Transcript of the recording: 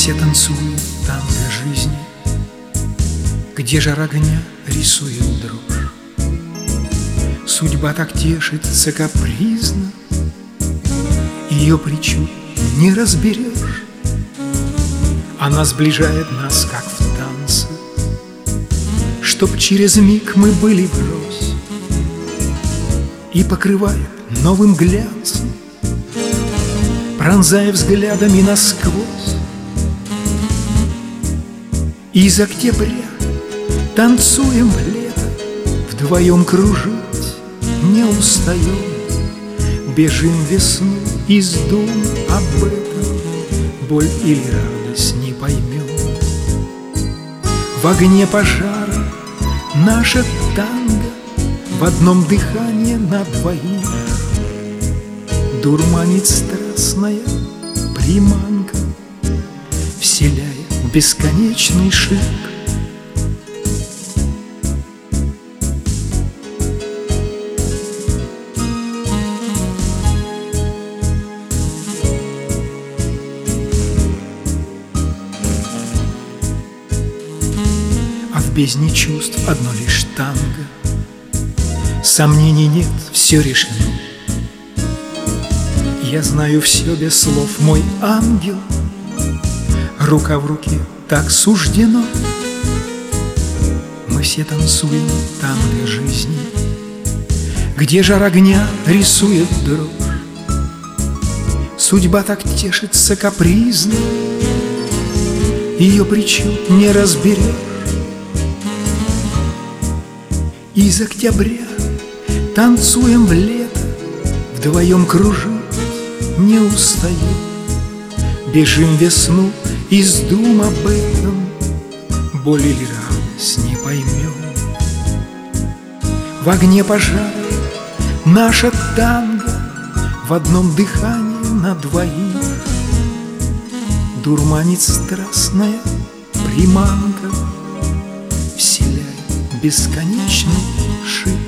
все танцуют танго жизни, где жар огня рисует дрожь. Судьба так тешится капризно, ее причуд не разберешь. Она сближает нас, как в танце, чтоб через миг мы были врозь, и покрывает новым глянцем, пронзая взглядами насквозь. Из октября танцуем в лето, вдвоем кружить не устаем. Бежим весну из дум об этом, боль или радость не поймем. В огне пожара наше танго, в одном дыхании на двоих. Дурманит страстная приманка, вселяя бесконечный шик. А в бездне чувств одно лишь танго, сомнений нет, все решено. Я знаю все без слов, мой ангел, рука в руке, так суждено. Мы все танцуем танго жизни, где жар огня рисует дрожь. Судьба так тешится капризно, ее причуд не разберешь. Из октября танцуем в лето, вдвоем кружить не устаем. Бежим весну из дум об этом, боль или радость не поймем. В огне пожара наша танго, в одном дыхании на двоих. Дурманит страстная приманка, вселяет бесконечный шик.